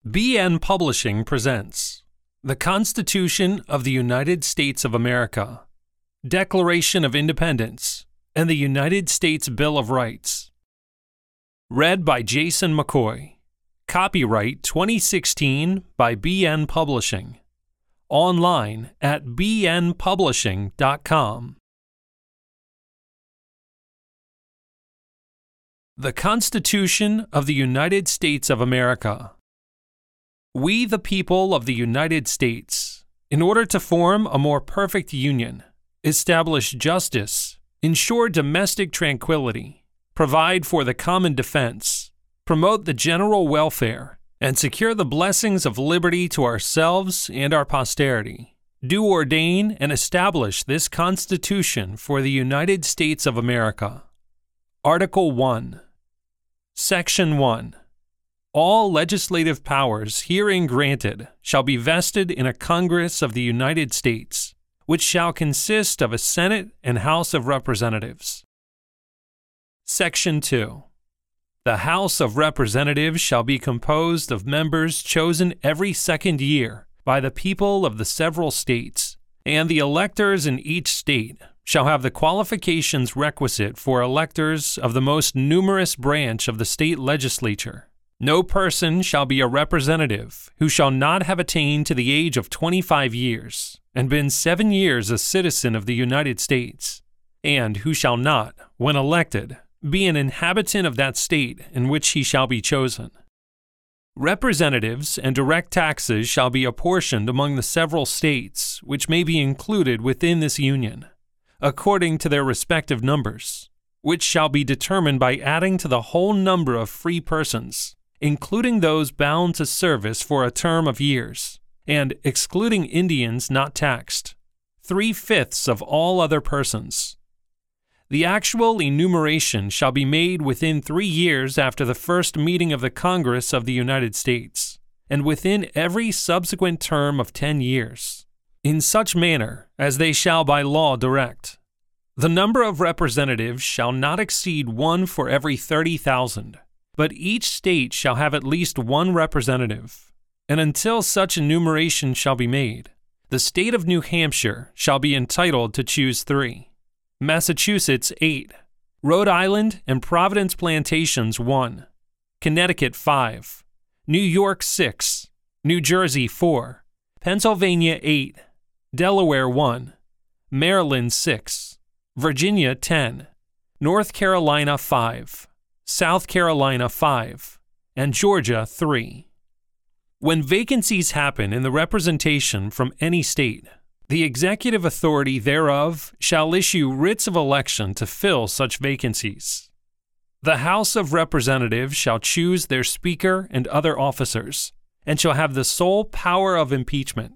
BN Publishing presents The Constitution of the United States of America, Declaration of Independence, and the United States Bill of Rights. Read by Jason McCoy. Copyright 2016 by BN Publishing. Online at bnpublishing.com. The Constitution of the United States of America. We, the people of the United States, in order to form a more perfect union, establish justice, ensure domestic tranquility, provide for the common defense, promote the general welfare, and secure the blessings of liberty to ourselves and our posterity, do ordain and establish this Constitution for the United States of America. Article 1. Section 1. All legislative powers herein granted shall be vested in a Congress of the United States, which shall consist of a Senate and House of Representatives. Section 2. The House of Representatives shall be composed of members chosen every second year by the people of the several states, and the electors in each state shall have the qualifications requisite for electors of the most numerous branch of the state legislature. No person shall be a representative who shall not have attained to the age of 25 years and been 7 years a citizen of the United States, and who shall not, when elected, be an inhabitant of that state in which he shall be chosen. Representatives and direct taxes shall be apportioned among the several states which may be included within this Union, according to their respective numbers, which shall be determined by adding to the whole number of free persons, including those bound to service for a term of years, and excluding Indians not taxed, 3/5 of all other persons. The actual enumeration shall be made within 3 years after the first meeting of the Congress of the United States, and within every subsequent term of 10 years, in such manner as they shall by law direct. The number of representatives shall not exceed 1 for every 30,000. But each state shall have at least 1 representative, and until such enumeration shall be made, the state of New Hampshire shall be entitled to choose 3, Massachusetts 8, Rhode Island and Providence Plantations 1, Connecticut 5, New York 6, New Jersey 4, Pennsylvania 8, Delaware 1, Maryland 6, Virginia 10, North Carolina 5, South Carolina 5, and Georgia 3. When vacancies happen in the representation from any state, the executive authority thereof shall issue writs of election to fill such vacancies. The House of Representatives shall choose their Speaker and other officers, and shall have the sole power of impeachment.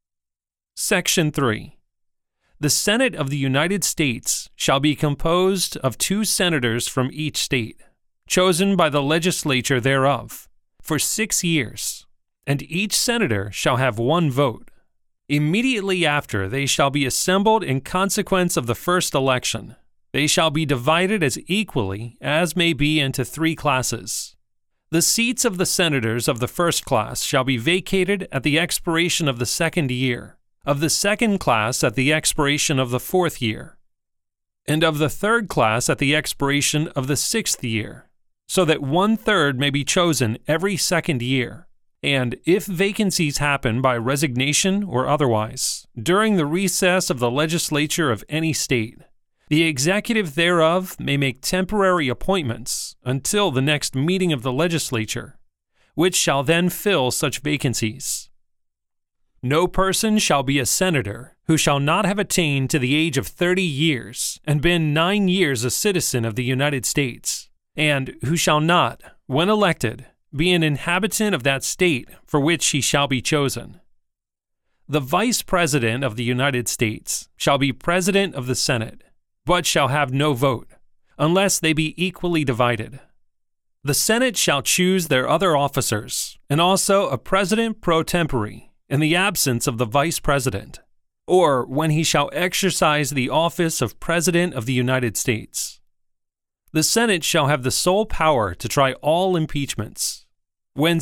Section 3. The Senate of the United States shall be composed of 2 senators from each state, chosen by the legislature thereof, for 6 years, and each senator shall have 1 vote. Immediately after they shall be assembled in consequence of the first election, they shall be divided as equally as may be into 3 classes. The seats of the senators of the first class shall be vacated at the expiration of the 2nd year, of the second class at the expiration of the 4th year, and of the 3rd class at the expiration of the 6th year, so that 1/3 may be chosen every 2nd year, and if vacancies happen by resignation or otherwise, during the recess of the legislature of any state, the executive thereof may make temporary appointments until the next meeting of the legislature, which shall then fill such vacancies. No person shall be a senator who shall not have attained to the age of 30 years and been 9 years a citizen of the United States, and who shall not, when elected, be an inhabitant of that state for which he shall be chosen. The Vice President of the United States shall be President of the Senate, but shall have no vote, unless they be equally divided. The Senate shall choose their other officers, and also a President pro tempore, in the absence of the Vice President, or when he shall exercise the office of President of the United States. The Senate shall have the sole power to try all impeachments. When